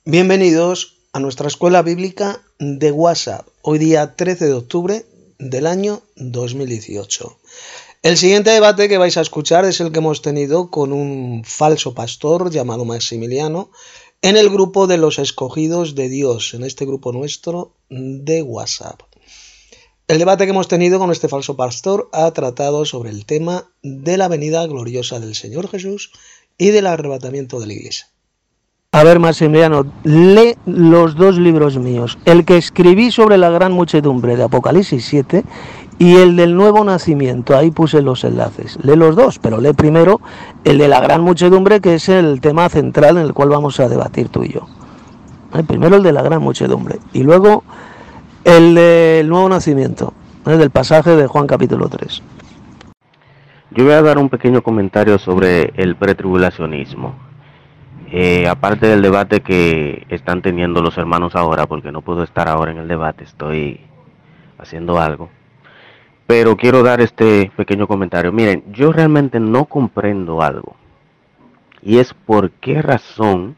Bienvenidos a nuestra escuela bíblica de WhatsApp, hoy día 13 de octubre del año 2018. El siguiente debate que vais a escuchar es el que hemos tenido con un falso pastor llamado Maximiliano en el grupo de los escogidos de Dios, en este grupo nuestro de WhatsApp. El debate que hemos tenido con este falso pastor ha tratado sobre el tema de la venida gloriosa del Señor Jesús y del arrebatamiento de la Iglesia. A ver, Maximiliano, lee los dos libros míos, el que escribí sobre la gran muchedumbre de Apocalipsis 7 y el del nuevo nacimiento, ahí puse los enlaces. Lee los dos, pero lee primero el de la gran muchedumbre, que es el tema central en el cual vamos a debatir tú y yo. Primero el de la gran muchedumbre y luego el del nuevo nacimiento, del pasaje de Juan capítulo 3. Yo voy a dar un pequeño comentario sobre el pretribulacionismo. Aparte del debate que están teniendo los hermanos ahora, porque no puedo estar ahora en el debate, estoy haciendo algo. Pero quiero dar este pequeño comentario. Miren, yo realmente no comprendo algo. Y es por qué razón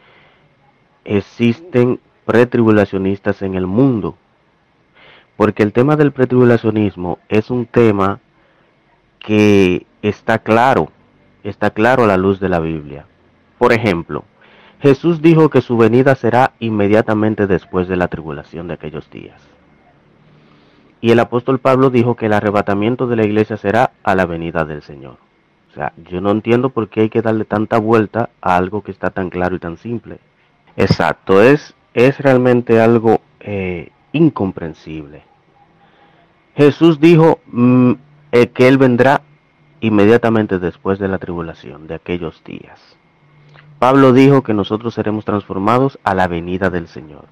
existen pretribulacionistas en el mundo. Porque el tema del pretribulacionismo es un tema que está claro a la luz de la Biblia. Por ejemplo, Jesús dijo que su venida será inmediatamente después de la tribulación de aquellos días. Y el apóstol Pablo dijo que el arrebatamiento de la iglesia será a la venida del Señor. O sea, yo no entiendo por qué hay que darle tanta vuelta a algo que está tan claro y tan simple. Exacto, es realmente algo incomprensible. Jesús dijo que Él vendrá inmediatamente después de la tribulación de aquellos días. Pablo dijo que nosotros seremos transformados a la venida del Señor.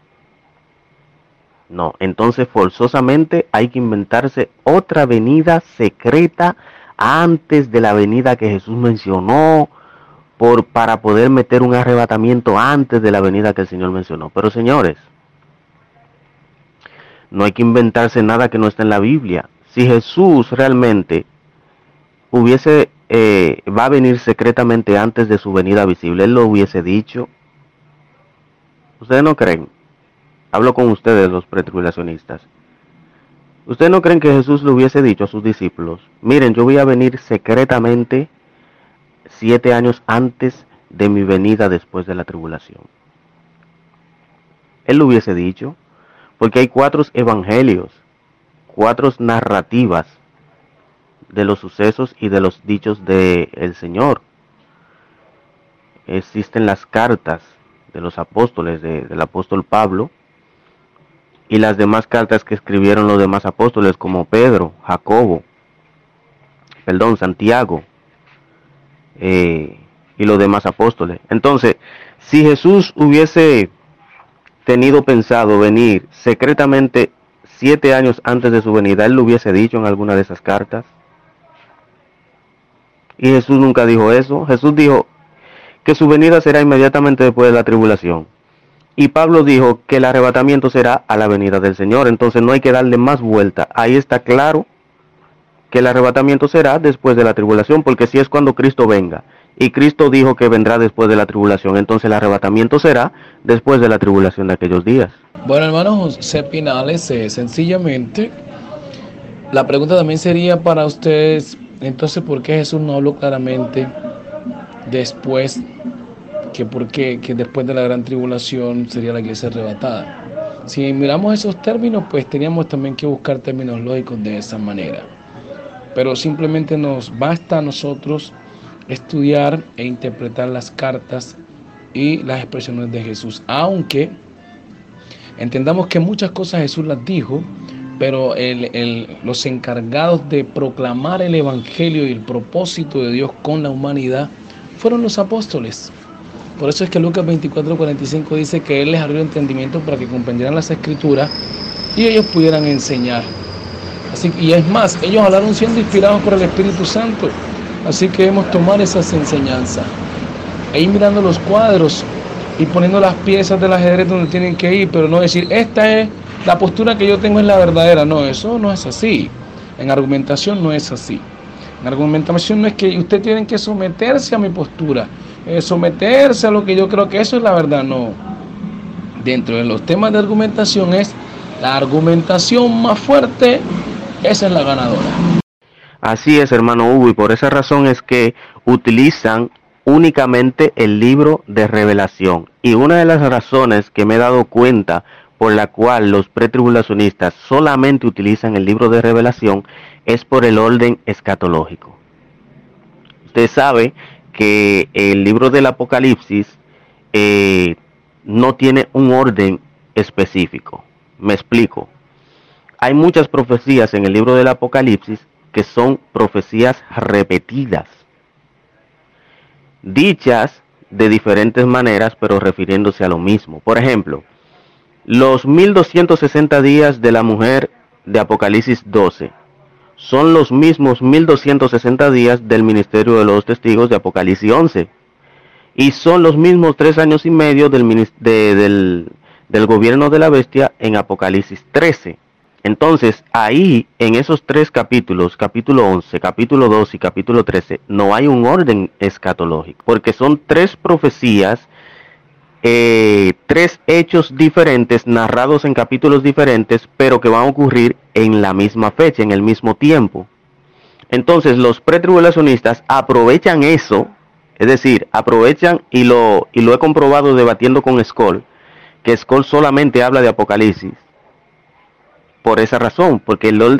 No, entonces forzosamente hay que inventarse otra venida secreta antes de la venida que Jesús mencionó, para poder meter un arrebatamiento antes de la venida que el Señor mencionó. Pero señores, no hay que inventarse nada que no esté en la Biblia. Si Jesús realmente va a venir secretamente antes de su venida visible, Él lo hubiese dicho. ¿Ustedes no creen? Hablo con ustedes, los pretribulacionistas. ¿Ustedes no creen que Jesús le hubiese dicho a sus discípulos: miren, yo voy a venir secretamente 7 años antes de mi venida después de la tribulación? Él lo hubiese dicho, porque hay 4 evangelios, 4 narrativas de los sucesos y de los dichos del Señor. Existen las cartas de los apóstoles, del apóstol Pablo, y las demás cartas que escribieron los demás apóstoles, como Pedro, Santiago, y los demás apóstoles. Entonces, si Jesús hubiese tenido pensado venir secretamente 7 años antes de su venida, Él lo hubiese dicho en alguna de esas cartas. Y Jesús nunca dijo eso. Jesús dijo que su venida será inmediatamente después de la tribulación. Y Pablo dijo que el arrebatamiento será a la venida del Señor. Entonces no hay que darle más vuelta. Ahí está claro que el arrebatamiento será después de la tribulación, porque si es cuando Cristo venga, y Cristo dijo que vendrá después de la tribulación, entonces el arrebatamiento será después de la tribulación de aquellos días. Bueno, hermano José Pinales, sencillamente, la pregunta también sería para ustedes: entonces, ¿por qué Jesús no habló claramente después que después de la gran tribulación sería la iglesia arrebatada? Si miramos esos términos, pues teníamos también que buscar términos lógicos de esa manera. Pero simplemente nos basta a nosotros estudiar e interpretar las cartas y las expresiones de Jesús. Aunque entendamos que muchas cosas Jesús las dijo, pero los encargados de proclamar el evangelio y el propósito de Dios con la humanidad fueron los apóstoles. Por eso es que Lucas 24:45 dice que Él les abrió el entendimiento para que comprendieran las escrituras y ellos pudieran enseñar. Y es más, ellos hablaron siendo inspirados por el Espíritu Santo. Así que debemos tomar esas enseñanzas e ir mirando los cuadros y poniendo las piezas del ajedrez donde tienen que ir, pero no decir: esta es la postura que yo tengo, es la verdadera. No, eso no es así. En argumentación no es así. En argumentación no es que usted tiene que someterse a mi postura. someterse a lo que yo creo que eso es la verdad. No, dentro de los temas de argumentación es la argumentación más fuerte, esa es la ganadora. Así es, hermano Hugo, y por esa razón es que utilizan únicamente el libro de Revelación. Y una de las razones que me he dado cuenta por la cual los pretribulacionistas solamente utilizan el libro de Revelación es por el orden escatológico. Usted sabe que el libro del Apocalipsis no tiene un orden específico. Me explico. Hay muchas profecías en el libro del Apocalipsis que son profecías repetidas, dichas de diferentes maneras, pero refiriéndose a lo mismo. Por ejemplo, los 1260 días de la mujer de Apocalipsis 12 son los mismos 1260 días del ministerio de los testigos de Apocalipsis 11. Y son los mismos 3 años y medio del gobierno de la bestia en Apocalipsis 13. Entonces, ahí, en esos 3 capítulos, capítulo 11, capítulo 12 y capítulo 13, no hay un orden escatológico, porque son 3 profecías, 3 hechos diferentes, narrados en capítulos diferentes, pero que van a ocurrir en la misma fecha, en el mismo tiempo. Entonces, los pretribulacionistas aprovechan eso, es decir, aprovechan, y lo he comprobado debatiendo con Skoll, que Skoll solamente habla de Apocalipsis, por esa razón, porque el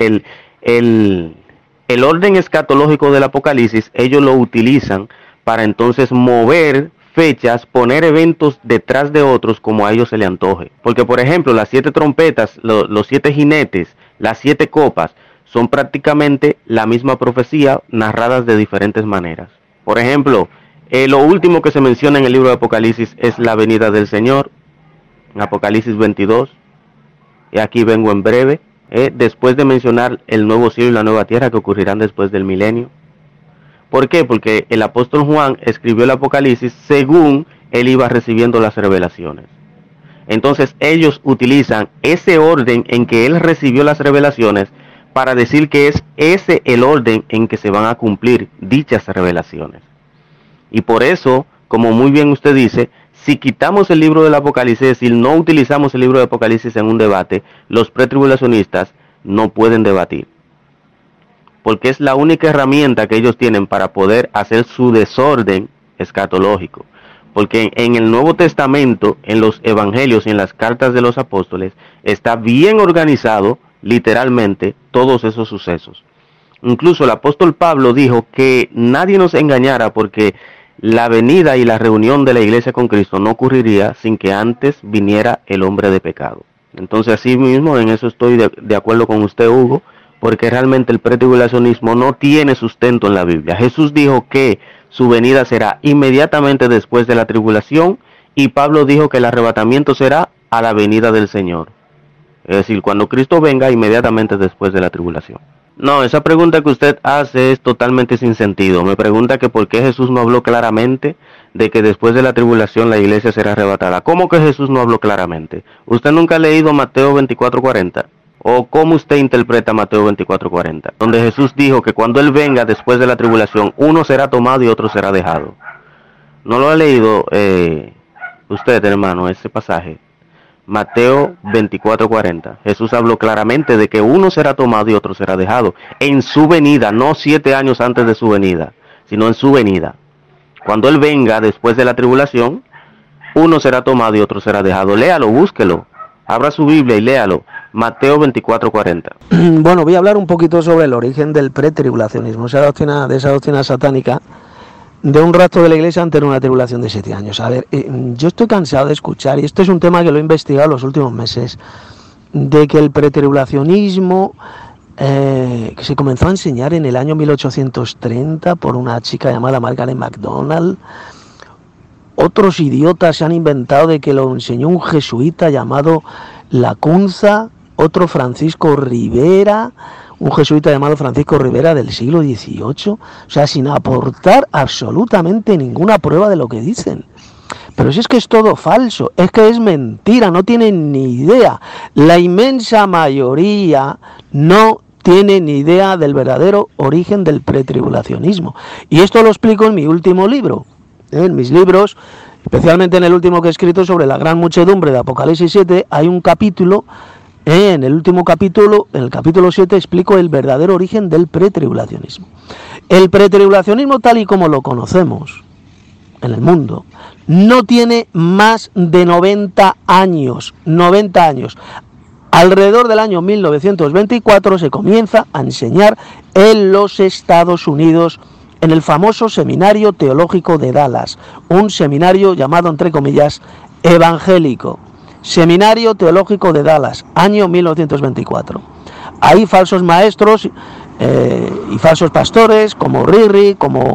orden escatológico del Apocalipsis, ellos lo utilizan para entonces mover fechas, poner eventos detrás de otros como a ellos se le antoje. Porque, por ejemplo, las 7 trompetas, los 7 jinetes, las 7 copas, son prácticamente la misma profecía narradas de diferentes maneras. Por ejemplo, lo último que se menciona en el libro de Apocalipsis es la venida del Señor, en Apocalipsis 22. Y aquí vengo en breve, después de mencionar el nuevo cielo y la nueva tierra que ocurrirán después del milenio. ¿Por qué? Porque el apóstol Juan escribió el Apocalipsis según él iba recibiendo las revelaciones. Entonces ellos utilizan ese orden en que él recibió las revelaciones para decir que es ese el orden en que se van a cumplir dichas revelaciones. Y por eso, como muy bien usted dice, si quitamos el libro del Apocalipsis, es decir, no utilizamos el libro de Apocalipsis en un debate, los pretribulacionistas no pueden debatir. Porque es la única herramienta que ellos tienen para poder hacer su desorden escatológico. Porque en el Nuevo Testamento, en los evangelios y en las cartas de los apóstoles, está bien organizado, literalmente, todos esos sucesos. Incluso el apóstol Pablo dijo que nadie nos engañara porque la venida y la reunión de la iglesia con Cristo no ocurriría sin que antes viniera el hombre de pecado. Entonces, así mismo, en eso estoy de acuerdo con usted, Hugo, porque realmente el pretribulacionismo no tiene sustento en la Biblia. Jesús dijo que su venida será inmediatamente después de la tribulación, y Pablo dijo que el arrebatamiento será a la venida del Señor. Es decir, cuando Cristo venga inmediatamente después de la tribulación. No, esa pregunta que usted hace es totalmente sin sentido. Me pregunta que por qué Jesús no habló claramente de que después de la tribulación la iglesia será arrebatada. ¿Cómo que Jesús no habló claramente? ¿Usted nunca ha leído Mateo 24:40? ¿O cómo usted interpreta Mateo 24:40? Donde Jesús dijo que cuando Él venga después de la tribulación, uno será tomado y otro será dejado. ¿No lo ha leído usted, hermano, ese pasaje? Mateo 24:40. Jesús habló claramente de que uno será tomado y otro será dejado. En su venida, no 7 años antes de su venida, sino en su venida. Cuando Él venga después de la tribulación, uno será tomado y otro será dejado. Léalo, búsquelo. Abra su Biblia y léalo. Mateo 24:40. Bueno, voy a hablar un poquito sobre el origen del pretribulacionismo, esa doctrina satánica de un rapto de la iglesia ante una tribulación de 7 años. A ver, yo estoy cansado de escuchar, y esto es un tema que lo he investigado los últimos meses, de que el pretribulacionismo que se comenzó a enseñar en el año 1830 por una chica llamada Margaret MacDonald. Otros idiotas se han inventado de que lo enseñó un jesuita llamado Lacunza, otro Francisco Rivera, un jesuita llamado Francisco Rivera del siglo XVIII, o sea, sin aportar absolutamente ninguna prueba de lo que dicen. Pero si es que es todo falso, es que es mentira, no tienen ni idea. La inmensa mayoría no tiene ni idea del verdadero origen del pretribulacionismo. Y esto lo explico en mi último libro, En mis libros, especialmente en el último que he escrito sobre la gran muchedumbre de Apocalipsis 7, hay un capítulo, en el último capítulo, en el capítulo 7, explico el verdadero origen del pretribulacionismo. El pretribulacionismo tal y como lo conocemos en el mundo no tiene más de 90 años. 90 años. Alrededor del año 1924 se comienza a enseñar en los Estados Unidos en el famoso Seminario Teológico de Dallas, un seminario llamado, entre comillas, evangélico. Seminario Teológico de Dallas, año 1924. Hay falsos maestros y falsos pastores como Riri, como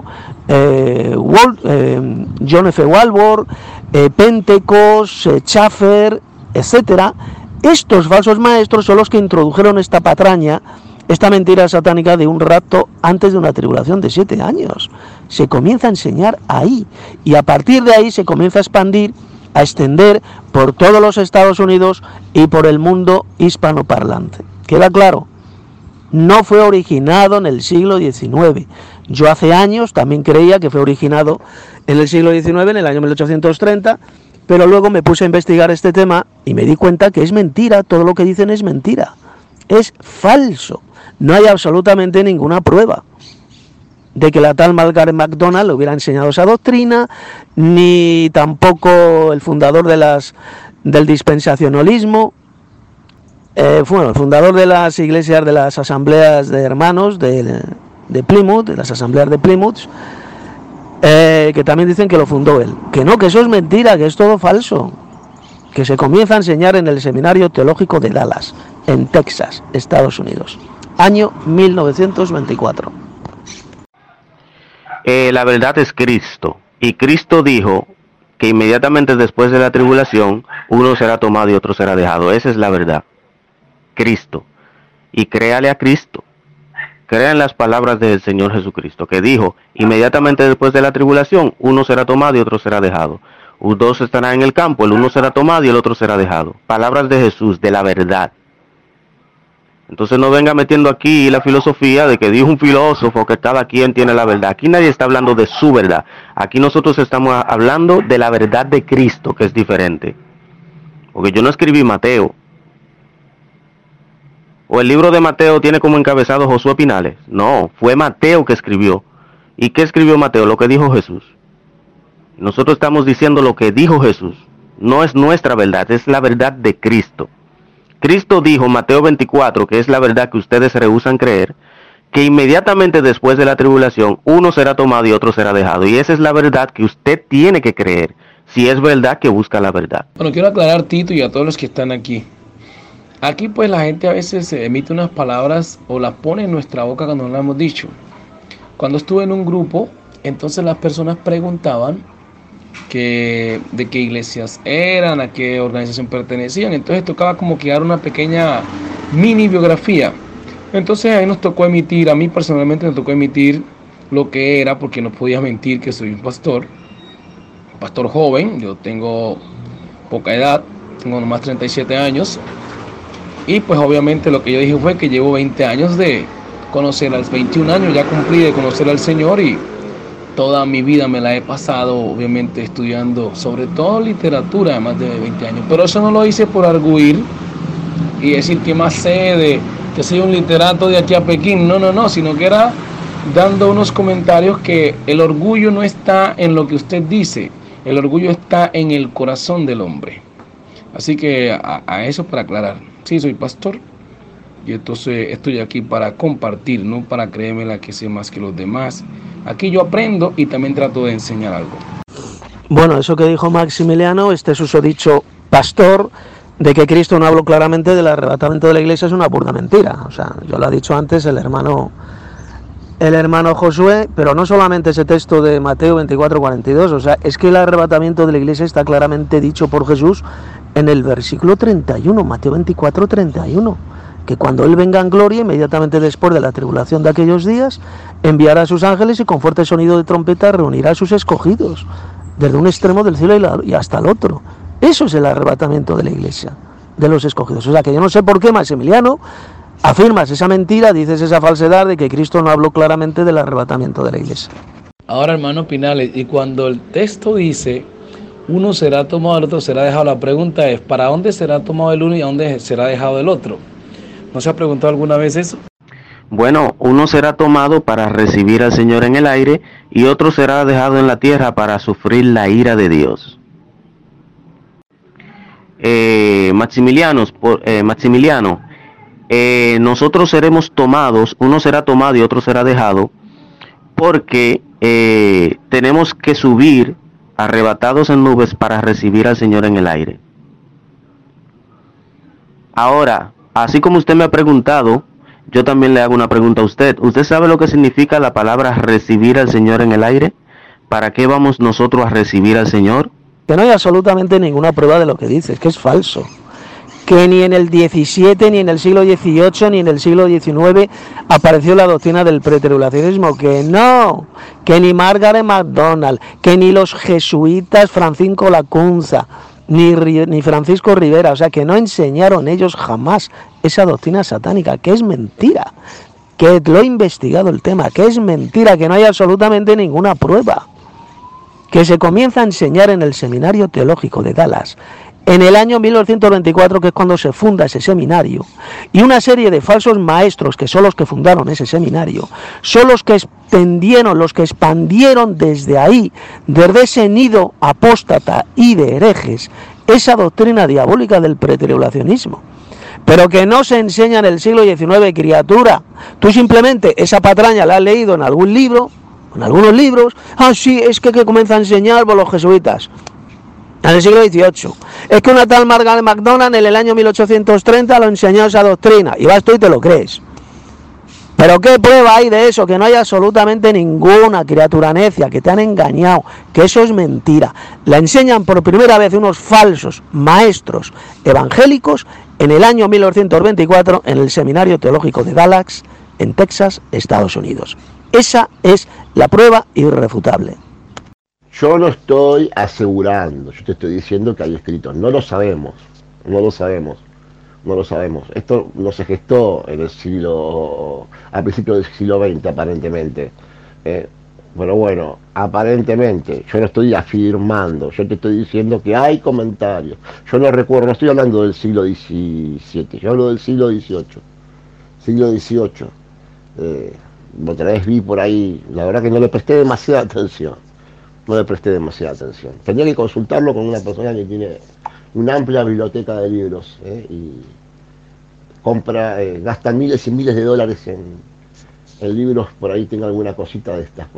John F. Walworth, Pentecost, Schaeffer, etc. Estos falsos maestros son los que introdujeron esta patraña, esta mentira satánica de un rapto antes de una tribulación de 7 años. Se comienza a enseñar ahí, y a partir de ahí se comienza a expandir, a extender por todos los Estados Unidos y por el mundo hispanoparlante. ¿Queda claro? No fue originado en el siglo XIX. Yo hace años también creía que fue originado en el siglo XIX, en el año 1830, pero luego me puse a investigar este tema y me di cuenta que es mentira, todo lo que dicen es mentira, es falso. No hay absolutamente ninguna prueba de que la tal Margaret MacDonald hubiera enseñado esa doctrina, ni tampoco el fundador del dispensacionalismo, el fundador de las iglesias, de las asambleas de hermanos de Plymouth, de las asambleas de Plymouth, que también dicen que lo fundó él. Que no, que eso es mentira, que es todo falso. Que se comienza a enseñar en el Seminario Teológico de Dallas, en Texas, Estados Unidos, año 1924. La verdad es Cristo, y Cristo dijo que inmediatamente después de la tribulación uno será tomado y otro será dejado. Esa es la verdad, Cristo. Y créale a Cristo, crea en las palabras del Señor Jesucristo, que dijo inmediatamente después de la tribulación uno será tomado y otro será dejado. Dos estarán en el campo, el uno será tomado y el otro será dejado. Palabras de Jesús, de la verdad. Entonces no venga metiendo aquí la filosofía de que dijo un filósofo que cada quien tiene la verdad. Aquí nadie está hablando de su verdad. Aquí nosotros estamos hablando de la verdad de Cristo, que es diferente. Porque yo no escribí Mateo. O el libro de Mateo tiene como encabezado Josué Pinales. No, fue Mateo que escribió. ¿Y qué escribió Mateo? Lo que dijo Jesús. Nosotros estamos diciendo lo que dijo Jesús. No es nuestra verdad, es la verdad de Cristo. Cristo dijo, Mateo 24, que es la verdad que ustedes se rehúsan creer, que inmediatamente después de la tribulación, uno será tomado y otro será dejado. Y esa es la verdad que usted tiene que creer, si es verdad que busca la verdad. Bueno, quiero aclarar, Tito, y a todos los que están aquí. Aquí pues la gente a veces emite unas palabras o las pone en nuestra boca cuando no las hemos dicho. Cuando estuve en un grupo, entonces las personas preguntaban de qué iglesias eran, a qué organización pertenecían. Entonces tocaba como que dar una pequeña mini biografía. Entonces ahí nos tocó emitir, a mí personalmente me tocó emitir lo que era, porque no podía mentir que soy un pastor joven. Yo tengo poca edad, tengo nomás 37 años. Y pues obviamente lo que yo dije fue que llevo 20 años de conocer, 21 años ya cumplí de conocer al Señor, y toda mi vida me la he pasado obviamente estudiando, sobre todo literatura, de más de 20 años. Pero eso no lo hice por arguir y decir que más sé de que soy un literato de aquí a Pekín. No, sino que era dando unos comentarios que el orgullo no está en lo que usted dice, el orgullo está en el corazón del hombre. Así que a eso para aclarar. Sí, soy pastor y entonces estoy aquí para compartir, no para creérmela que sé más que los demás. Aquí yo aprendo y también trato de enseñar algo. Bueno, eso que dijo Maximiliano, este susodicho pastor, de que Cristo no habló claramente del arrebatamiento de la iglesia, es una burda mentira. O sea, yo lo ha dicho antes el hermano Josué, pero no solamente ese texto de Mateo 24:42, o sea, es que el arrebatamiento de la iglesia está claramente dicho por Jesús en el versículo 31, Mateo 24:31, que cuando Él venga en gloria, inmediatamente después de la tribulación de aquellos días, enviará a sus ángeles y con fuerte sonido de trompeta reunirá a sus escogidos, desde un extremo del cielo y hasta el otro. Eso es el arrebatamiento de la iglesia, de los escogidos. O sea, que yo no sé por qué, Maximiliano, afirmas esa mentira, dices esa falsedad de que Cristo no habló claramente del arrebatamiento de la iglesia. Ahora, hermano Pinales, y cuando el texto dice, uno será tomado, el otro será dejado, la pregunta es, ¿para dónde será tomado el uno y a dónde será dejado el otro? ¿No se ha preguntado alguna vez eso? Bueno, uno será tomado para recibir al Señor en el aire y otro será dejado en la tierra para sufrir la ira de Dios. Maximiliano, nosotros seremos tomados, uno será tomado y otro será dejado, porque tenemos que subir arrebatados en nubes para recibir al Señor en el aire. Ahora, así como usted me ha preguntado, yo también le hago una pregunta a usted. ¿Usted sabe lo que significa la palabra recibir al Señor en el aire? ¿Para qué vamos nosotros a recibir al Señor? Que no hay absolutamente ninguna prueba de lo que dices, que es falso. Que ni en el 17, ni en el siglo XVIII, ni en el siglo XIX apareció la doctrina del pretribulacionismo. Que no, que ni Margaret MacDonald, que ni los jesuitas Francisco Lacunza, ni Francisco Rivera, o sea, que no enseñaron ellos jamás esa doctrina satánica, que es mentira, que lo he investigado el tema, que es mentira, que no hay absolutamente ninguna prueba, que se comienza a enseñar en el Seminario Teológico de Dallas, en el año 1924, que es cuando se funda ese seminario, y una serie de falsos maestros, que son los que fundaron ese seminario, son los que expandieron desde ahí, desde ese nido apóstata y de herejes, esa doctrina diabólica del pretribulacionismo. Pero que no se enseña en el siglo XIX, criatura. Tú simplemente esa patraña la has leído en algún libro, en algunos libros. Ah, sí, es que comienza a enseñar por los jesuitas en el siglo XVIII. Es que una tal Margaret MacDonald en el año 1830 lo enseñó esa doctrina. Y vas tú y te lo crees. Pero ¿qué prueba hay de eso? Que no hay absolutamente ninguna, criatura necia, que te han engañado, que eso es mentira. La enseñan por primera vez unos falsos maestros evangélicos en el año 1924 en el Seminario Teológico de Dallas, en Texas, Estados Unidos. Esa es la prueba irrefutable. Yo no estoy asegurando, yo te estoy diciendo que hay escritos, no lo sabemos. Esto no se gestó en el siglo, a principios del siglo XX aparentemente. Pero bueno, aparentemente, yo no estoy afirmando, yo te estoy diciendo que hay comentarios. Yo no recuerdo, no estoy hablando del siglo XVII, yo hablo del siglo XVIII. Siglo XVIII. Otra vez vi por ahí, la verdad que no le presté demasiada atención. Tenía que consultarlo con una persona que tiene una amplia biblioteca de libros, y gastan miles y miles de dólares en libros. Por ahí tengo alguna cosita de estas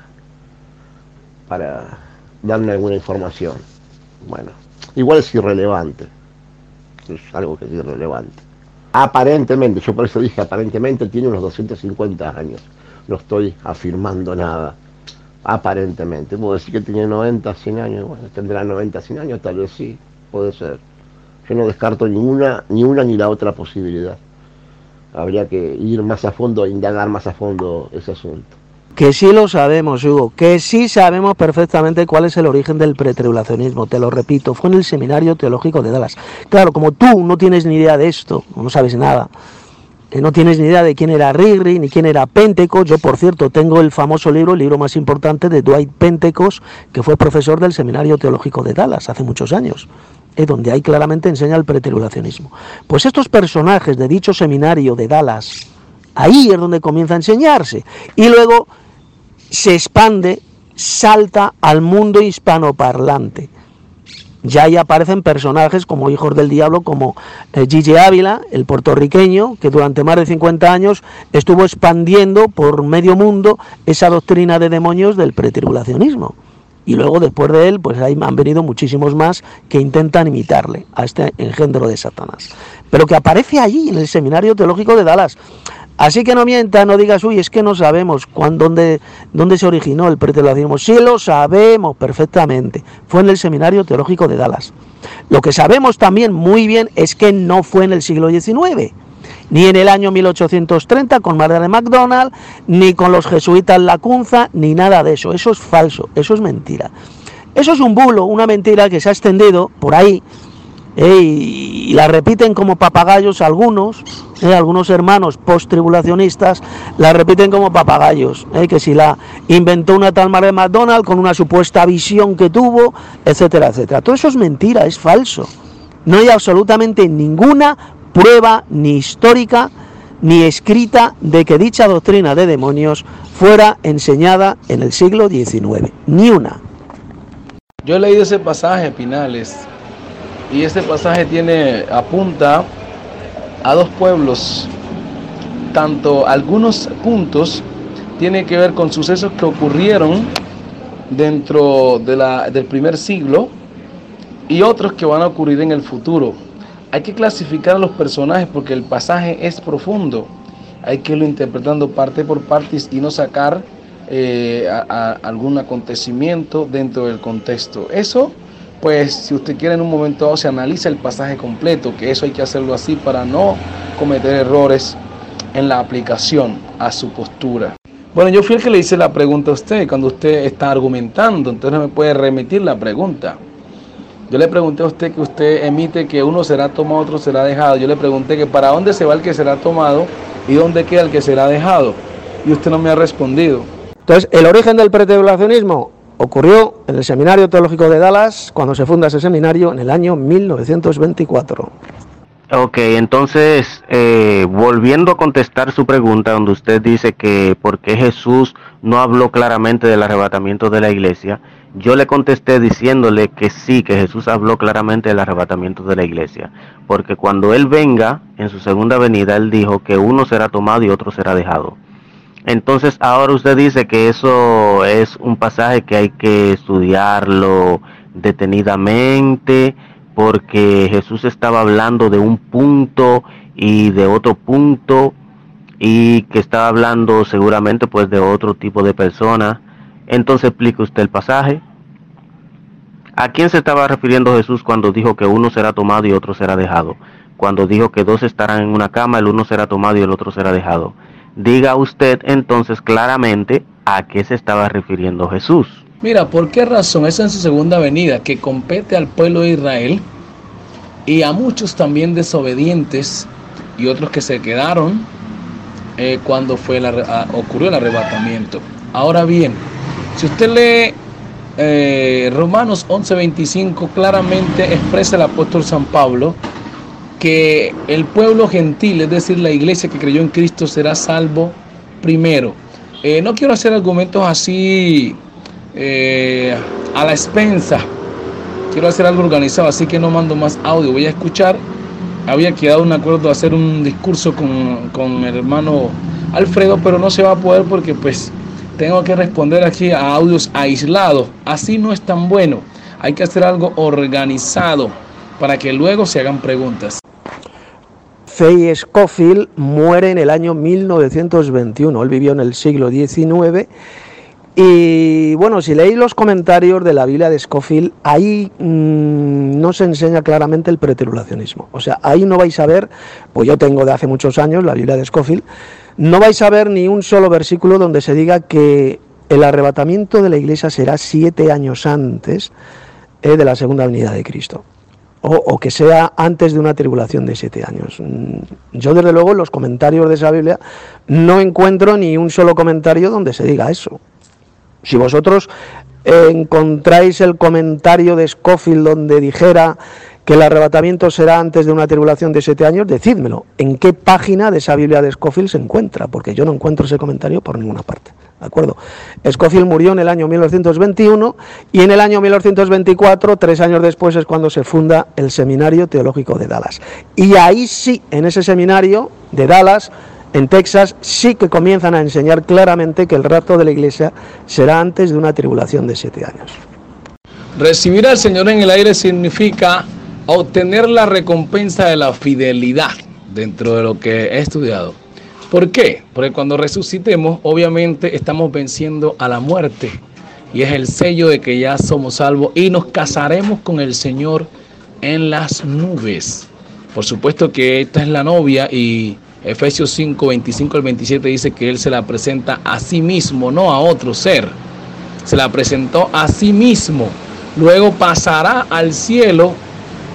para darme alguna información. Bueno, igual es irrelevante, es algo que es irrelevante. Aparentemente, yo por eso dije aparentemente, tiene unos 250 años, no estoy afirmando nada. Aparentemente, puedo decir que tiene 90, 100 años, bueno, tendrá 90, 100 años, tal vez sí, puede ser. Yo no descarto ni una ni la otra posibilidad. Habría que ir más a fondo, indagar más a fondo ese asunto. Que sí lo sabemos, Hugo, que sí sabemos perfectamente cuál es el origen del pretribulacionismo, te lo repito, fue en el Seminario Teológico de Dallas. Claro, como tú no tienes ni idea de esto, no sabes nada, no tienes ni idea de quién era Rigri, ni quién era Pentecost. Yo, por cierto, tengo el famoso libro, el libro más importante de Dwight Pentecost, que fue profesor del Seminario Teológico de Dallas hace muchos años, donde ahí claramente enseña el pretribulacionismo. Pues estos personajes de dicho seminario de Dallas, ahí es donde comienza a enseñarse, y luego se expande, salta al mundo hispanoparlante. Ya ahí aparecen personajes como hijos del diablo, como Gigi Ávila, el puertorriqueño, que durante más de 50 años estuvo expandiendo por medio mundo esa doctrina de demonios del pretribulacionismo. Y luego, después de él, pues ahí han venido muchísimos más que intentan imitarle a este engendro de Satanás. Pero que aparece allí, en el Seminario Teológico de Dallas. Así que no mientas, no digas, uy, es que no sabemos dónde se originó el pretribulacionismo. Sí lo sabemos perfectamente, fue en el Seminario Teológico de Dallas. Lo que sabemos también muy bien es que no fue en el siglo XIX, ni en el año 1830 con Margaret MacDonald, ni con los jesuitas Lacunza, ni nada de eso. Eso es falso, eso es mentira. Eso es un bulo, una mentira que se ha extendido por ahí, y la repiten como papagayos algunos, Algunos hermanos post-tribulacionistas la repiten como papagayos, que si la inventó una tal Mary McDonald con una supuesta visión que tuvo, etcétera, etcétera. Todo eso es mentira, es falso. No hay absolutamente ninguna prueba ni histórica ni escrita de que dicha doctrina de demonios fuera enseñada en el siglo XIX. Ni una. Yo he leído ese pasaje, Pinales, y ese pasaje apunta a dos pueblos. Tanto algunos puntos tienen que ver con sucesos que ocurrieron dentro del primer siglo y otros que van a ocurrir en el futuro. Hay que clasificar a los personajes porque el pasaje es profundo. Hay que irlo interpretando parte por parte y no sacar algún acontecimiento dentro del contexto. Eso, pues, si usted quiere, en un momento dado se analiza el pasaje completo, que eso hay que hacerlo así para no cometer errores en la aplicación a su postura. Bueno, yo fui el que le hice la pregunta a usted cuando usted está argumentando, entonces me puede remitir la pregunta. Yo le pregunté a usted que usted emite que uno será tomado, otro será dejado. Yo le pregunté que para dónde se va el que será tomado y dónde queda el que será dejado. Y usted no me ha respondido. Entonces, el origen del pretribulacionismo ocurrió en el Seminario Teológico de Dallas, cuando se funda ese seminario en el año 1924. Ok, entonces, volviendo a contestar su pregunta, donde usted dice que por qué Jesús no habló claramente del arrebatamiento de la iglesia, yo le contesté diciéndole que sí, que Jesús habló claramente del arrebatamiento de la iglesia, porque cuando Él venga, en su segunda venida, Él dijo que uno será tomado y otro será dejado. Entonces ahora usted dice que eso es un pasaje que hay que estudiarlo detenidamente, porque Jesús estaba hablando de un punto y de otro punto, y que estaba hablando seguramente pues de otro tipo de persona. Entonces explique usted el pasaje. ¿A quién se estaba refiriendo Jesús cuando dijo que uno será tomado y otro será dejado? Cuando dijo que dos estarán en una cama, el uno será tomado y el otro será dejado. Diga usted entonces claramente a qué se estaba refiriendo Jesús. Mira, ¿por qué razón? Esa es en su segunda venida, que compete al pueblo de Israel y a muchos también desobedientes y otros que se quedaron cuando ocurrió el arrebatamiento. Ahora bien, si usted lee Romanos 11:25, claramente expresa el apóstol San Pablo que el pueblo gentil, es decir, la iglesia que creyó en Cristo, será salvo primero. No quiero hacer argumentos así a la expensa, quiero hacer algo organizado, así que no mando más audio, voy a escuchar. Había quedado un acuerdo de hacer un discurso con el hermano Alfredo, pero no se va a poder porque pues tengo que responder aquí a audios aislados. Así no es tan bueno, hay que hacer algo organizado para que luego se hagan preguntas. Fay Scofield muere en el año 1921, él vivió en el siglo XIX. Y bueno, si leéis los comentarios de la Biblia de Scofield, ahí no se enseña claramente el pretribulacionismo. O sea, ahí no vais a ver, pues yo tengo de hace muchos años la Biblia de Scofield, no vais a ver ni un solo versículo donde se diga que el arrebatamiento de la iglesia será 7 años antes de la segunda venida de Cristo. O que sea antes de una tribulación de 7 años. Yo desde luego en los comentarios de esa Biblia no encuentro ni un solo comentario donde se diga eso. Si vosotros encontráis el comentario de Scofield donde dijera que el arrebatamiento será antes de una tribulación de 7 años, decídmelo. ¿En qué página de esa Biblia de Scofield se encuentra? Porque yo no encuentro ese comentario por ninguna parte. ¿De acuerdo? Scofield murió en el año 1921 y en el año 1924, 3 años después, es cuando se funda el Seminario Teológico de Dallas. Y ahí sí, en ese seminario de Dallas, en Texas, sí que comienzan a enseñar claramente que el rapto de la iglesia será antes de una tribulación de 7 años. Recibir al Señor en el aire significa obtener la recompensa de la fidelidad dentro de lo que he estudiado. ¿Por qué? Porque cuando resucitemos, obviamente estamos venciendo a la muerte y es el sello de que ya somos salvos y nos casaremos con el Señor en las nubes. Por supuesto que esta es la novia y Efesios 5, 25 al 27 dice que Él se la presenta a sí mismo, no a otro ser. Se la presentó a sí mismo. Luego pasará al cielo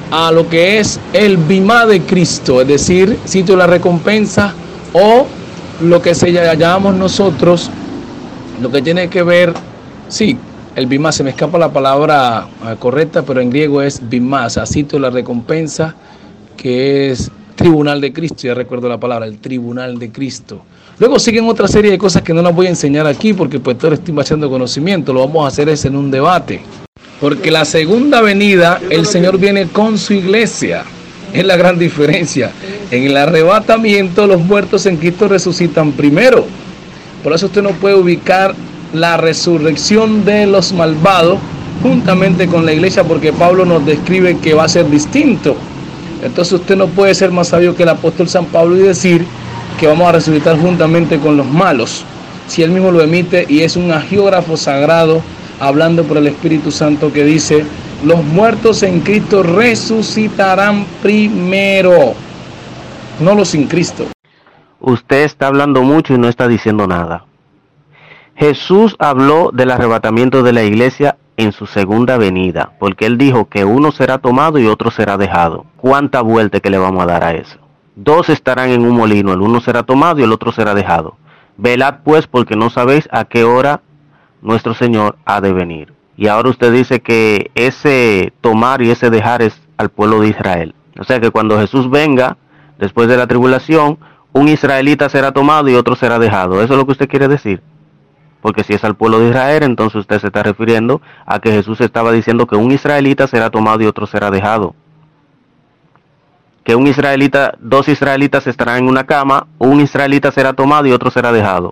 a lo que es el bimá de Cristo, es decir, sitio de la recompensa, o lo que se llamamos nosotros, lo que tiene que ver, sí, el bimá, se me escapa la palabra correcta, pero en griego es bimá, o sea, sitio de la recompensa, que es tribunal de Cristo, ya recuerdo la palabra, el tribunal de Cristo. Luego siguen otra serie de cosas que no las voy a enseñar aquí porque pues todo estoy vaciando conocimiento, lo vamos a hacer es en un debate. Porque la segunda venida, el Señor viene con su iglesia, es la gran diferencia. En el arrebatamiento los muertos en Cristo resucitan primero. Por eso usted no puede ubicar la resurrección de los malvados juntamente con la iglesia, porque Pablo nos describe que va a ser distinto. Entonces usted no puede ser más sabio que el apóstol San Pablo y decir que vamos a resucitar juntamente con los malos, si él mismo lo emite y es un agiógrafo sagrado hablando por el Espíritu Santo que dice: los muertos en Cristo resucitarán primero, no los sin Cristo. Usted está hablando mucho y no está diciendo nada. Jesús habló del arrebatamiento de la iglesia en su segunda venida, porque él dijo que uno será tomado y otro será dejado. ¿Cuánta vuelta que le vamos a dar a eso? Dos estarán en un molino, el uno será tomado y el otro será dejado. Velad pues, porque no sabéis a qué hora nuestro Señor ha de venir. Y ahora usted dice que ese tomar y ese dejar es al pueblo de Israel. O sea que cuando Jesús venga, después de la tribulación, un israelita será tomado y otro será dejado. ¿Eso es lo que usted quiere decir? Porque si es al pueblo de Israel, entonces usted se está refiriendo a que Jesús estaba diciendo que un israelita será tomado y otro será dejado. Que un israelita, dos israelitas estarán en una cama, un israelita será tomado y otro será dejado.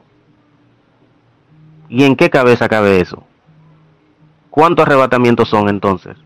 ¿Y en qué cabeza cabe eso? ¿Cuántos arrebatamientos son entonces?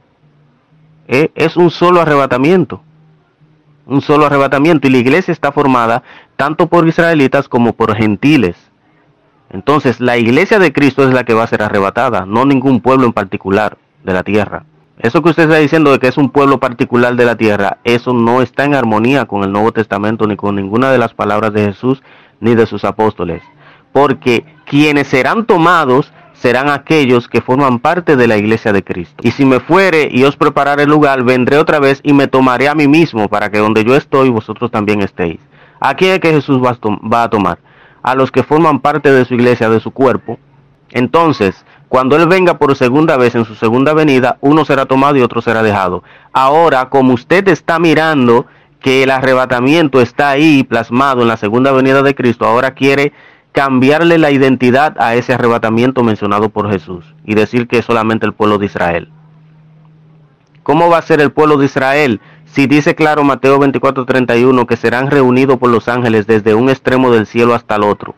Es un solo arrebatamiento. Un solo arrebatamiento. Y la iglesia está formada tanto por israelitas como por gentiles. Entonces la iglesia de Cristo es la que va a ser arrebatada, no ningún pueblo en particular de la tierra. Eso que usted está diciendo de que es un pueblo particular de la tierra, eso no está en armonía con el Nuevo Testamento ni con ninguna de las palabras de Jesús ni de sus apóstoles. Porque quienes serán tomados serán aquellos que forman parte de la iglesia de Cristo. Y si me fuere y os prepararé el lugar, vendré otra vez y me tomaré a mí mismo, para que donde yo estoy vosotros también estéis. ¿A quién es que Jesús va a tomar? A los que forman parte de su iglesia, de su cuerpo. Entonces, cuando Él venga por segunda vez, en su segunda venida, uno será tomado y otro será dejado. Ahora, como usted está mirando que el arrebatamiento está ahí plasmado en la segunda venida de Cristo, ahora quiere cambiarle la identidad a ese arrebatamiento mencionado por Jesús y decir que es solamente el pueblo de Israel. ¿Cómo va a ser el pueblo de Israel? Si dice claro Mateo 24:31 que serán reunidos por los ángeles desde un extremo del cielo hasta el otro.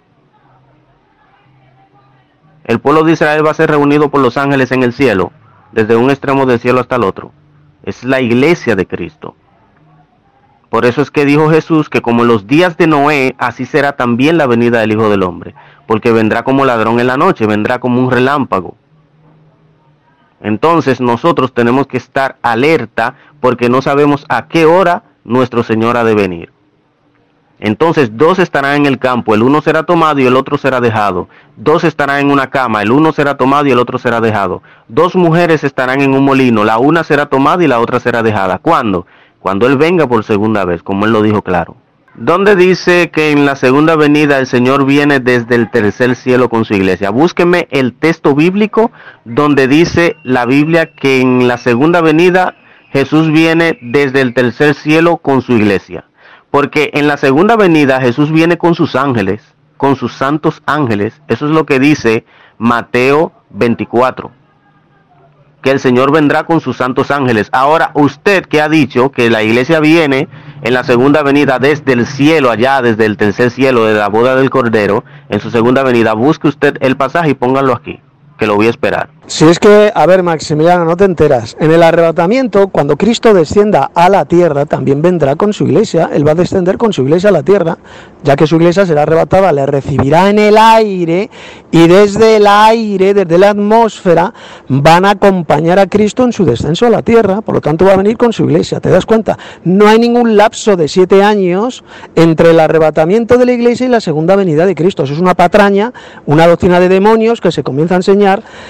El pueblo de Israel va a ser reunido por los ángeles en el cielo, desde un extremo del cielo hasta el otro. Es la iglesia de Cristo. Por eso es que dijo Jesús que como en los días de Noé, así será también la venida del Hijo del Hombre. Porque vendrá como ladrón en la noche, vendrá como un relámpago. Entonces nosotros tenemos que estar alerta porque no sabemos a qué hora nuestro Señor ha de venir. Entonces dos estarán en el campo, el uno será tomado y el otro será dejado. Dos estarán en una cama, el uno será tomado y el otro será dejado. Dos mujeres estarán en un molino, la una será tomada y la otra será dejada. ¿Cuándo? Cuando Él venga por segunda vez, como Él lo dijo claro. ¿Dónde dice que en la segunda venida el Señor viene desde el tercer cielo con su iglesia? Búsqueme el texto bíblico donde dice la Biblia que en la segunda venida Jesús viene desde el tercer cielo con su iglesia. Porque en la segunda venida Jesús viene con sus ángeles, con sus santos ángeles. Eso es lo que dice Mateo 24. Que el Señor vendrá con sus santos ángeles. Ahora, usted que ha dicho que la iglesia viene en la segunda venida desde el cielo, allá desde el tercer cielo, de la boda del Cordero, en su segunda venida, busque usted el pasaje y pónganlo aquí, que lo voy a esperar. Si es que, a ver, Maximiliano, no te enteras. En el arrebatamiento, cuando Cristo descienda a la tierra, también vendrá con su iglesia. Él va a descender con su iglesia a la tierra, ya que su iglesia será arrebatada, le recibirá en el aire, y desde el aire, desde la atmósfera, van a acompañar a Cristo en su descenso a la tierra. Por lo tanto, va a venir con su iglesia. ¿Te das cuenta? No hay ningún lapso de 7 años entre el arrebatamiento de la iglesia y la segunda venida de Cristo. Eso es una patraña, una doctrina de demonios que se comienza a enseñar en ese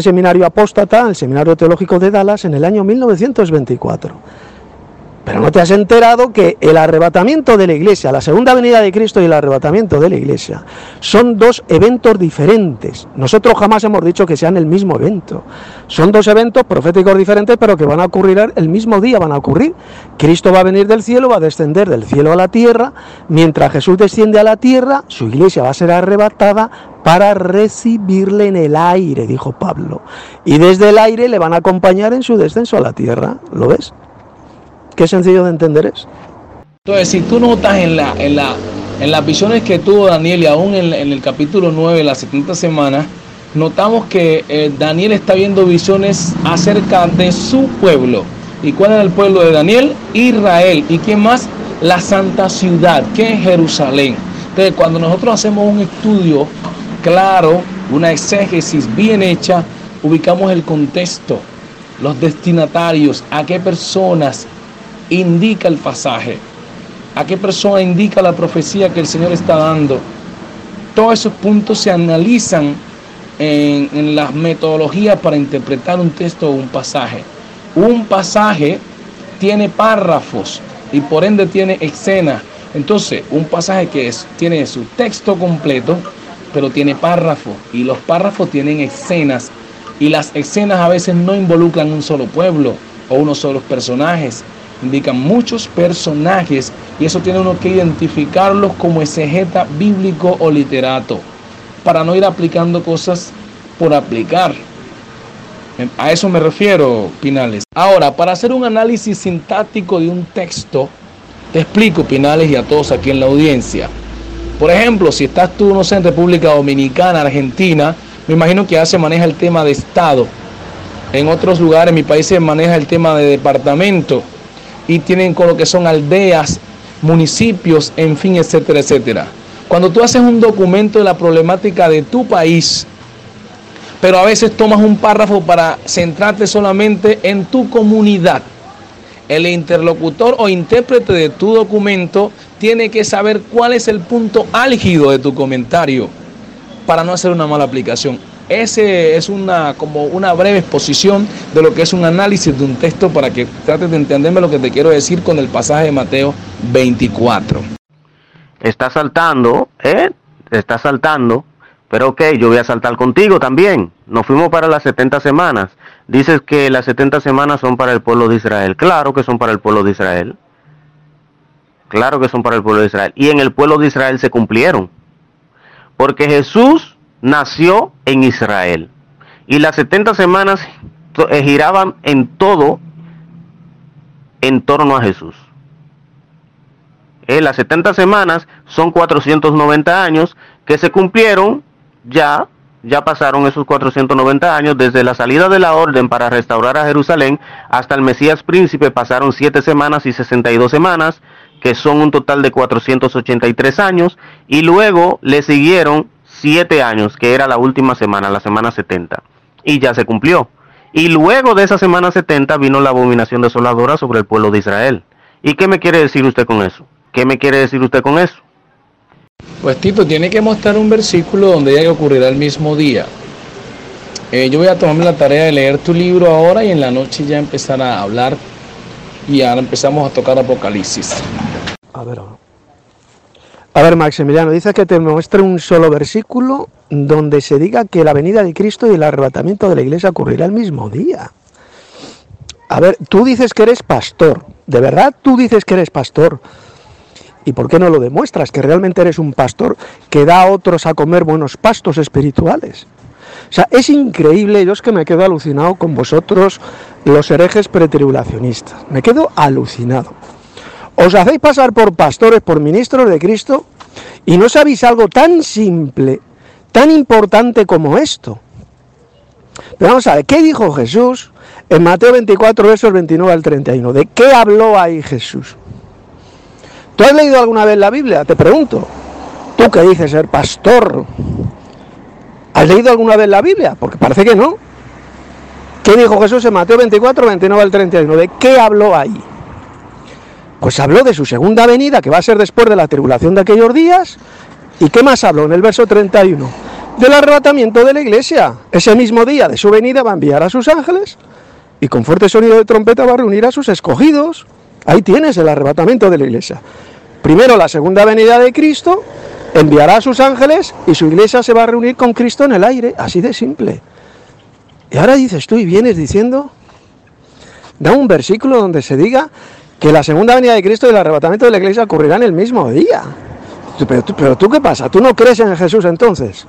seminario apóstata, el Seminario Teológico de Dallas, en el año 1924. Pero no te has enterado que el arrebatamiento de la Iglesia, la segunda venida de Cristo y el arrebatamiento de la Iglesia, son dos eventos diferentes. Nosotros jamás hemos dicho que sean el mismo evento. Son dos eventos proféticos diferentes, pero que van a ocurrir el mismo día, van a ocurrir. Cristo va a venir del cielo, va a descender del cielo a la tierra. Mientras Jesús desciende a la tierra, su Iglesia va a ser arrebatada para recibirle en el aire, dijo Pablo. Y desde el aire le van a acompañar en su descenso a la tierra. ¿Lo ves? Qué sencillo de entender es. Entonces, si tú notas en las visiones que tuvo Daniel y aún en el capítulo 9, las 70 semanas, notamos que Daniel está viendo visiones acerca de su pueblo. ¿Y cuál era el pueblo de Daniel? Israel. ¿Y quién más? La santa ciudad, que es Jerusalén. Entonces, cuando nosotros hacemos un estudio claro, una exégesis bien hecha, ubicamos el contexto, los destinatarios, a qué personas indica el pasaje, a qué persona indica la profecía que el Señor está dando. Todos esos puntos se analizan en las metodologías para interpretar un texto o un pasaje. Un pasaje tiene párrafos y por ende tiene escenas. Entonces, un pasaje que tiene su texto completo, pero tiene párrafos, y los párrafos tienen escenas, y las escenas a veces no involucran un solo pueblo o unos solos personajes, indican muchos personajes, y eso tiene uno que identificarlos como exegeta bíblico o literato, para no ir aplicando cosas por aplicar. A eso me refiero, Pinales. Ahora, para hacer un análisis sintáctico de un texto, te explico, Pinales, y a todos aquí en la audiencia. Por ejemplo, si estás tú, no sé, en República Dominicana, Argentina, me imagino que ya se maneja el tema de estado. En otros lugares, en mi país, se maneja el tema de departamento. Y tienen con lo que son aldeas, municipios, en fin, etcétera, etcétera. Cuando tú haces un documento de la problemática de tu país, pero a veces tomas un párrafo para centrarte solamente en tu comunidad, el interlocutor o intérprete de tu documento tiene que saber cuál es el punto álgido de tu comentario para no hacer una mala aplicación. Ese es como una breve exposición de lo que es un análisis de un texto, para que trates de entenderme lo que te quiero decir con el pasaje de Mateo 24. Está saltando, pero ok, yo voy a saltar contigo también. Nos fuimos para las 70 semanas. Dices que las 70 semanas son para el pueblo de Israel. Claro que son para el pueblo de Israel. Claro que son para el pueblo de Israel. Y en el pueblo de Israel se cumplieron. Porque Jesús nació en Israel. Y las 70 semanas giraban en todo en torno a Jesús. Las 70 semanas son 490 años que se cumplieron. Ya pasaron esos 490 años desde la salida de la orden para restaurar a Jerusalén hasta el Mesías príncipe. Pasaron 7 semanas y 62 semanas, que son un total de 483 años, y luego le siguieron 7 años, que era la última semana, la semana 70, y ya se cumplió. Y luego de esa semana 70 vino la abominación desoladora sobre el pueblo de Israel. ¿Y qué me quiere decir usted con eso? ¿Qué me quiere decir usted con eso? Pues Tito, tiene que mostrar un versículo donde ya que ocurrirá el mismo día. Yo voy a tomarme la tarea de leer tu libro ahora y en la noche ya empezar a hablar, y ahora empezamos a tocar Apocalipsis. A ver, Maximiliano, dice que te muestre un solo versículo donde se diga que la venida de Cristo y el arrebatamiento de la iglesia ocurrirá el mismo día. A ver, tú dices que eres pastor, ¿de verdad tú dices que eres pastor? ¿Y por qué no lo demuestras, que realmente eres un pastor que da a otros a comer buenos pastos espirituales? O sea, es increíble, yo es que me quedo alucinado con vosotros, los herejes pretribulacionistas. Me quedo alucinado. Os hacéis pasar por pastores, por ministros de Cristo, y no sabéis algo tan simple, tan importante como esto. Pero vamos a ver, ¿qué dijo Jesús en Mateo 24, versos 29 al 31? ¿De qué habló ahí Jesús? ¿Tú has leído alguna vez la Biblia? Te pregunto. Tú que dices ser pastor, ¿has leído alguna vez la Biblia? Porque parece que no. ¿Qué dijo Jesús en Mateo 24, 29 al 31? ¿De qué habló ahí? Pues habló de su segunda venida, que va a ser después de la tribulación de aquellos días. ¿Y qué más habló en el verso 31? del arrebatamiento de la iglesia. Ese mismo día de su venida va a enviar a sus ángeles y con fuerte sonido de trompeta va a reunir a sus escogidos. Ahí tienes el arrebatamiento de la iglesia. Primero la segunda venida de Cristo, enviará a sus ángeles y su iglesia se va a reunir con Cristo en el aire, así de simple. Y ahora dices tú y vienes diciendo, da un versículo donde se diga que la segunda venida de Cristo y el arrebatamiento de la iglesia ocurrirá en el mismo día. Pero tú, ¿qué pasa? ¿Tú no crees en Jesús entonces?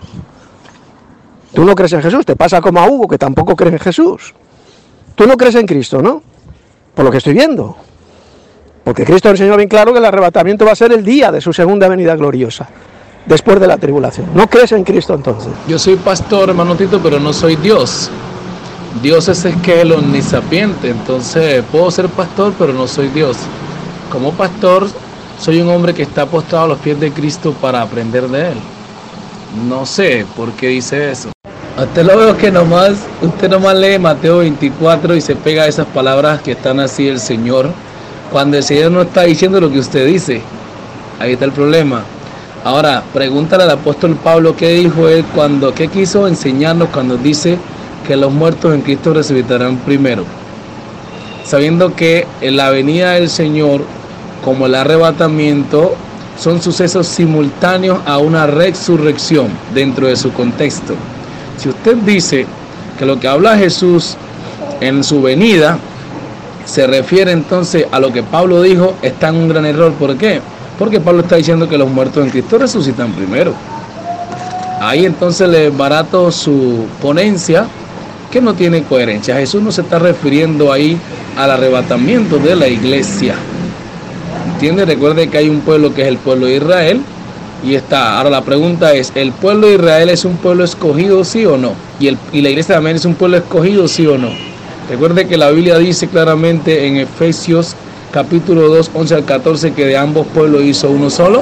¿Tú no crees en Jesús? Te pasa como a Hugo, que tampoco cree en Jesús. Tú no crees en Cristo, ¿no? Por lo que estoy viendo. Porque Cristo enseñó bien claro que el arrebatamiento va a ser el día de su segunda venida gloriosa, después de la tribulación. ¿No crees en Cristo entonces? Yo soy pastor, hermano Tito, pero no soy Dios. Dios es el omnisapiente, entonces puedo ser pastor, pero no soy Dios. Como pastor, soy un hombre que está postrado a los pies de Cristo para aprender de Él. No sé por qué dice eso. A usted lo veo que usted nomás lee Mateo 24 y se pega a esas palabras que están así el Señor, cuando el Señor no está diciendo lo que usted dice. Ahí está el problema. Ahora, pregúntale al apóstol Pablo qué dijo él qué quiso enseñarnos cuando dice que los muertos en Cristo resucitarán primero. Sabiendo que en la venida del Señor, como el arrebatamiento, son sucesos simultáneos a una resurrección dentro de su contexto. Si usted dice que lo que habla Jesús en su venida se refiere entonces a lo que Pablo dijo, está en un gran error. ¿Por qué? Porque Pablo está diciendo que los muertos en Cristo resucitan primero. Ahí entonces le barato su ponencia, que no tiene coherencia. Jesús no se está refiriendo ahí al arrebatamiento de la iglesia. ¿Entiende? Recuerde que hay un pueblo que es el pueblo de Israel y está. Ahora la pregunta es, ¿el pueblo de Israel es un pueblo escogido, sí o no? Y la iglesia también es un pueblo escogido, sí o no. Recuerde que la Biblia dice claramente en Efesios capítulo 2, 11 al 14 que de ambos pueblos hizo uno solo.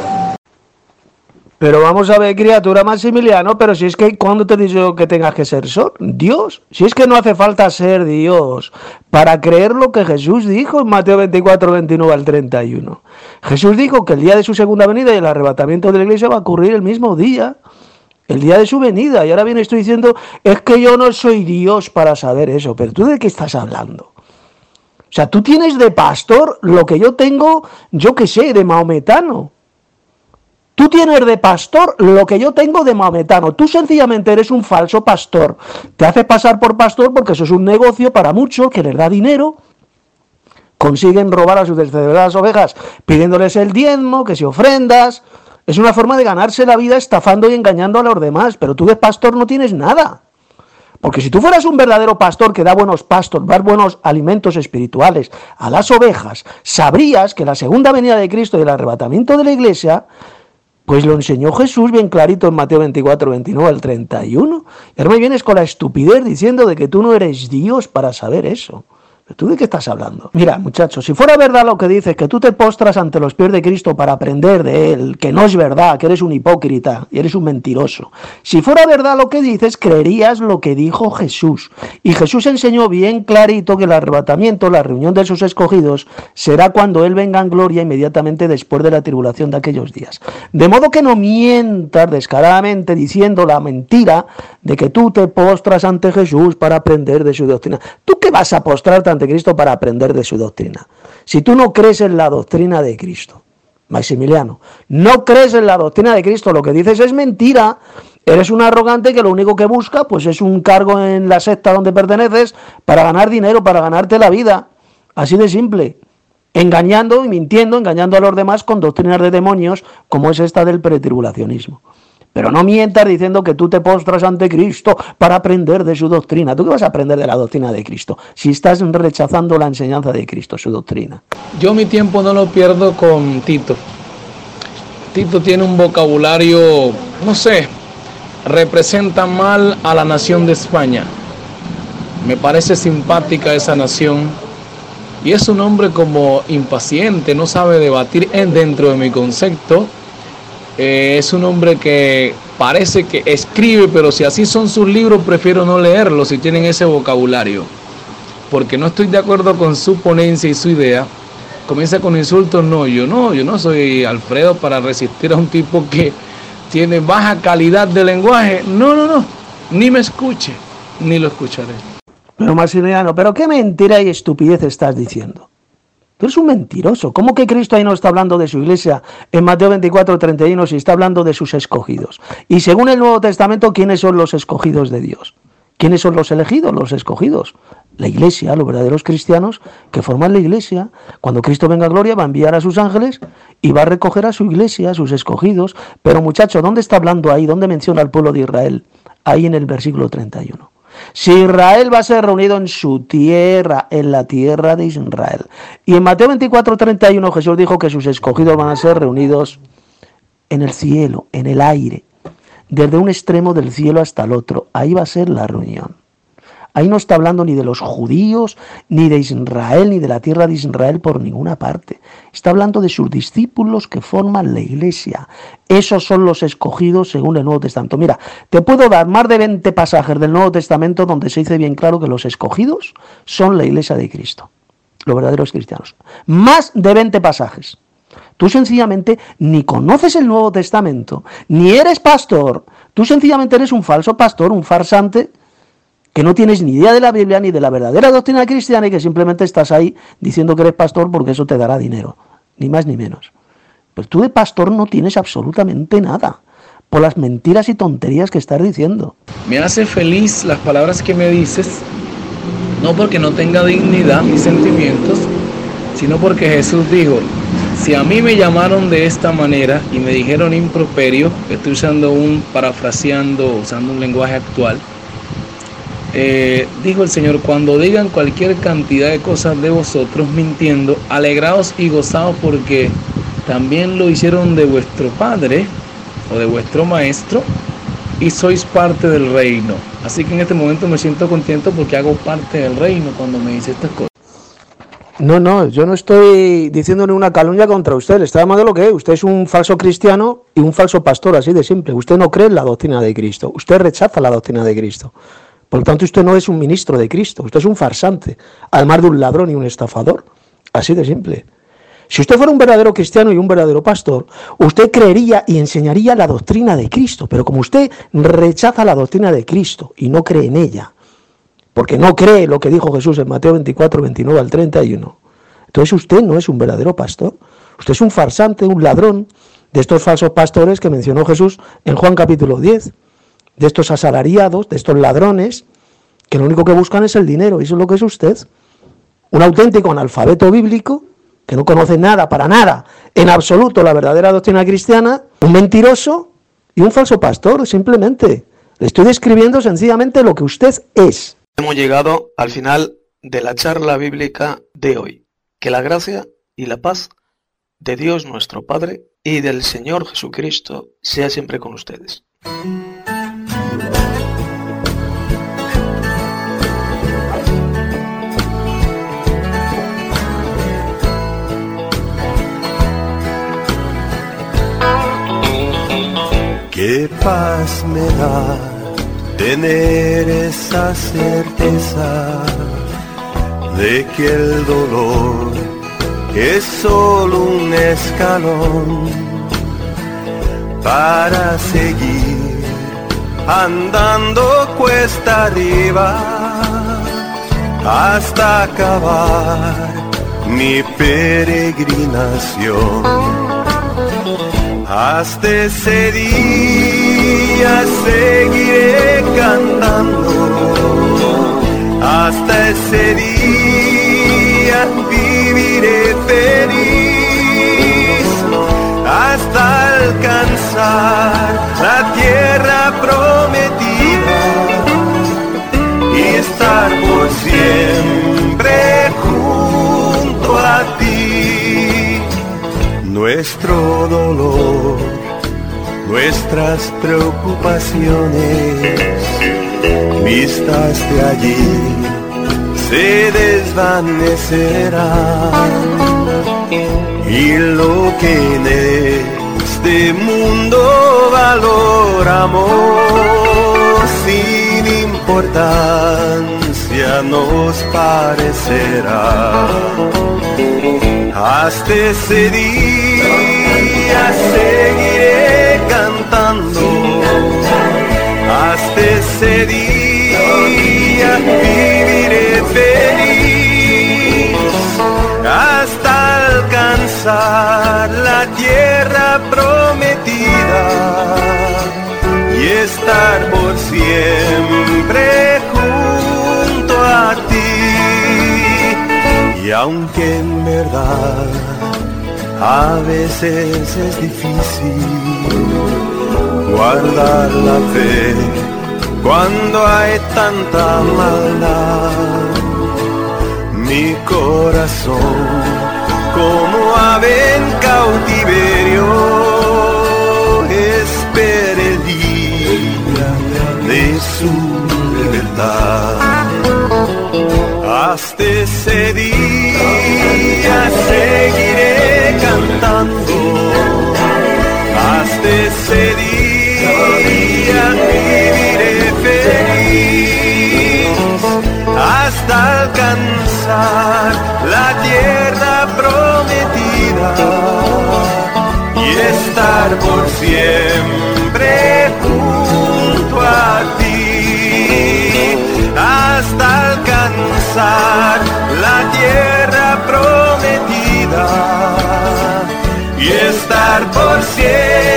Pero vamos a ver, criatura Maximiliano, pero si es que ¿cuándo te he dicho que tengas que ser Dios? Si es que no hace falta ser Dios para creer lo que Jesús dijo en Mateo 24, 29 al 31. Jesús dijo que el día de su segunda venida y el arrebatamiento de la iglesia va a ocurrir el mismo día, el día de su venida. Y ahora viene estoy diciendo, es que yo no soy Dios para saber eso. Pero ¿tú de qué estás hablando? O sea, tú tienes de pastor lo que yo tengo, yo qué sé, de maometano. Tú tienes de pastor lo que yo tengo de maometano. Tú sencillamente eres un falso pastor. Te haces pasar por pastor porque eso es un negocio para muchos que les da dinero. Consiguen robar a sus descerebradas ovejas pidiéndoles el diezmo, que si ofrendas. Es una forma de ganarse la vida estafando y engañando a los demás. Pero tú de pastor no tienes nada. Porque si tú fueras un verdadero pastor que da buenos pastos, da buenos alimentos espirituales a las ovejas, sabrías que la segunda venida de Cristo y el arrebatamiento de la iglesia, pues lo enseñó Jesús bien clarito en Mateo 24, 29 al 31. Y ahora me vienes con la estupidez diciendo de que tú no eres Dios para saber eso. ¿Pero tú de qué estás hablando? Mira, muchachos, si fuera verdad lo que dices, que tú te postras ante los pies de Cristo para aprender de Él, que no es verdad, que eres un hipócrita y eres un mentiroso. Si fuera verdad lo que dices, creerías lo que dijo Jesús. Y Jesús enseñó bien clarito que el arrebatamiento, la reunión de sus escogidos, será cuando Él venga en gloria inmediatamente después de la tribulación de aquellos días. De modo que no mientas descaradamente diciendo la mentira de que tú te postras ante Jesús para aprender de su doctrina. ¿Tú qué vas a postrarte ante Cristo para aprender de su doctrina? Si tú no crees en la doctrina de Cristo, Maximiliano, no crees en la doctrina de Cristo, lo que dices es mentira, eres un arrogante que lo único que busca pues es un cargo en la secta donde perteneces para ganar dinero, para ganarte la vida, así de simple, engañando y mintiendo, engañando a los demás con doctrinas de demonios como es esta del pretribulacionismo. Pero no mientas diciendo que tú te postras ante Cristo para aprender de su doctrina. ¿Tú qué vas a aprender de la doctrina de Cristo si estás rechazando la enseñanza de Cristo, su doctrina? Yo mi tiempo no lo pierdo con Tito. Tito tiene un vocabulario, no sé, representa mal a la nación de España. Me parece simpática esa nación. Y es un hombre como impaciente, no sabe debatir dentro de mi concepto. Es un hombre que parece que escribe, pero si así son sus libros, prefiero no leerlos si tienen ese vocabulario. Porque no estoy de acuerdo con su ponencia y su idea. Comienza con insultos, yo no soy Alfredo para resistir a un tipo que tiene baja calidad de lenguaje, no, ni me escuche, ni lo escucharé. Pero Maximiliano, ¿pero qué mentira y estupidez estás diciendo? Tú eres un mentiroso. ¿Cómo que Cristo ahí no está hablando de su iglesia en Mateo 24:31 si está hablando de sus escogidos? Y según el Nuevo Testamento, ¿quiénes son los escogidos de Dios? ¿Quiénes son los elegidos, los escogidos? La iglesia, los verdaderos cristianos que forman la iglesia. Cuando Cristo venga a gloria va a enviar a sus ángeles y va a recoger a su iglesia, a sus escogidos. Pero muchacho, ¿dónde está hablando ahí? ¿Dónde menciona al pueblo de Israel? Ahí en el versículo 31. Si Israel va a ser reunido en su tierra, en la tierra de Israel. Y en Mateo 24:31 Jesús dijo que sus escogidos van a ser reunidos en el cielo, en el aire, desde un extremo del cielo hasta el otro. Ahí va a ser la reunión. Ahí no está hablando ni de los judíos, ni de Israel, ni de la tierra de Israel por ninguna parte. Está hablando de sus discípulos que forman la iglesia. Esos son los escogidos según el Nuevo Testamento. Mira, te puedo dar más de 20 pasajes del Nuevo Testamento donde se dice bien claro que los escogidos son la iglesia de Cristo, los verdaderos cristianos. Más de 20 pasajes. Tú sencillamente ni conoces el Nuevo Testamento, ni eres pastor. Tú sencillamente eres un falso pastor, un farsante, que no tienes ni idea de la Biblia ni de la verdadera doctrina cristiana y que simplemente estás ahí diciendo que eres pastor porque eso te dará dinero, ni más ni menos. Pero tú de pastor no tienes absolutamente nada por las mentiras y tonterías que estás diciendo. Me hace feliz las palabras que me dices, no porque no tenga dignidad ni sentimientos, sino porque Jesús dijo, si a mí me llamaron de esta manera y me dijeron improperio, estoy usando usando un lenguaje actual, dijo el Señor, cuando digan cualquier cantidad de cosas de vosotros mintiendo, alegraos y gozaos porque también lo hicieron de vuestro Padre o de vuestro Maestro y sois parte del reino. Así que en este momento me siento contento porque hago parte del reino cuando me dice estas cosas. No, yo no estoy diciendo ni una calumnia contra usted, le está llamando lo que es. Usted es un falso cristiano y un falso pastor, así de simple. Usted no cree en la doctrina de Cristo, usted rechaza la doctrina de Cristo. Por lo tanto, usted no es un ministro de Cristo, usted es un farsante, además de un ladrón y un estafador. Así de simple. Si usted fuera un verdadero cristiano y un verdadero pastor, usted creería y enseñaría la doctrina de Cristo. Pero como usted rechaza la doctrina de Cristo y no cree en ella, porque no cree lo que dijo Jesús en Mateo 24:29 al 31, entonces usted no es un verdadero pastor. Usted es un farsante, un ladrón de estos falsos pastores que mencionó Jesús en Juan capítulo 10. De estos asalariados, de estos ladrones, que lo único que buscan es el dinero. Eso es lo que es usted. Un auténtico analfabeto bíblico, que no conoce nada, para nada, en absoluto la verdadera doctrina cristiana, un mentiroso y un falso pastor, simplemente. Le estoy describiendo sencillamente lo que usted es. Hemos llegado al final de la charla bíblica de hoy. Que la gracia y la paz de Dios nuestro Padre y del Señor Jesucristo sea siempre con ustedes. Qué paz me da tener esa certeza de que el dolor es solo un escalón para seguir andando cuesta arriba hasta acabar mi peregrinación. Hasta ese día seguiré cantando, hasta ese día viviré feliz, hasta alcanzar la tierra prometida y estar por siempre junto a ti. Nuestro dolor, nuestras preocupaciones, vistas de allí, se desvanecerán. Y lo que en este mundo valoramos, sin importancia nos parecerá. Hasta ese día seguiré cantando, ese día viviré feliz hasta alcanzar la tierra prometida y estar por siempre junto a ti. Y aunque en verdad a veces es difícil guardar la fe cuando hay tanta maldad, mi corazón como ave en cautiverio espera el día de su libertad. Hasta ese día seguiré cantando, hasta ese día viviré feliz, hasta alcanzar la tierra prometida y estar por siempre junto a ti, hasta alcanzar la tierra prometida y estar por siempre